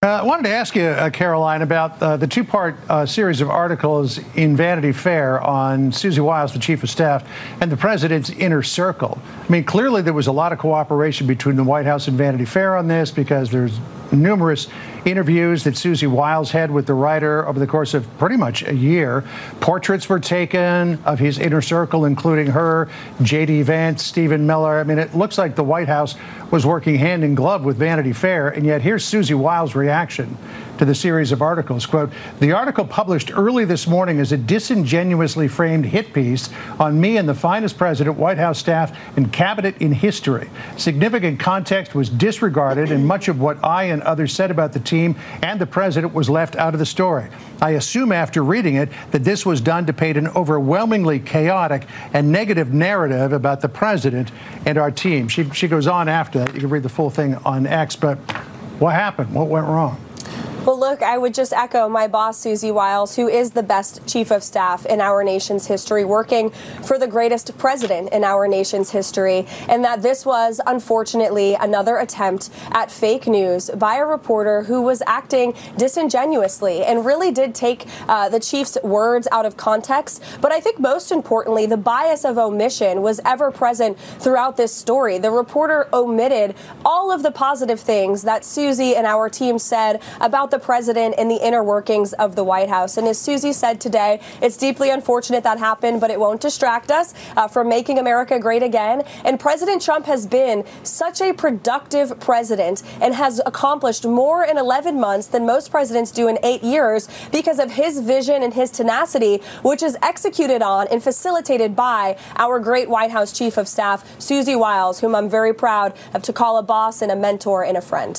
I wanted to ask you, Caroline, about the two-part series of articles in Vanity Fair on Susie Wiles, the chief of staff, and the president's inner circle. I mean, clearly there was a lot of cooperation between the White House and Vanity Fair on this, because there's numerous interviews that Susie Wiles had with the writer over the course of pretty much a year. Portraits were taken of his inner circle, including her, J.D. Vance, Stephen Miller. I mean, it looks like the White House was working hand in glove with Vanity Fair, and yet here's Susie Wiles' reaction to the series of articles. Quote, "The article published early this morning is a disingenuously framed hit piece on me and the finest president, White House staff, and cabinet in history. Significant context was disregarded, and much of what I and others said about the team and the president was left out of the story. I assume after reading it that this was done to paint an overwhelmingly chaotic and negative narrative about the president and our team." She goes on after that. You can read the full thing on X, but what happened? What went wrong? Well, look, I would just echo my boss, Susie Wiles, who is the best chief of staff in our nation's history, working for the greatest president in our nation's history, and that this was, unfortunately, another attempt at fake news by a reporter who was acting disingenuously and really did take the chief's words out of context. But I think most importantly, the bias of omission was ever present throughout this story. The reporter omitted all of the positive things that Susie and our team said about the president and the inner workings of the White House. And as Susie said today, it's deeply unfortunate that happened, but it won't distract us from making America great again. And President Trump has been such a productive president and has accomplished more in 11 months than most presidents do in 8 years because of his vision and his tenacity, which is executed on and facilitated by our great White House chief of staff, Susie Wiles, whom I'm very proud of to call a boss and a mentor and a friend.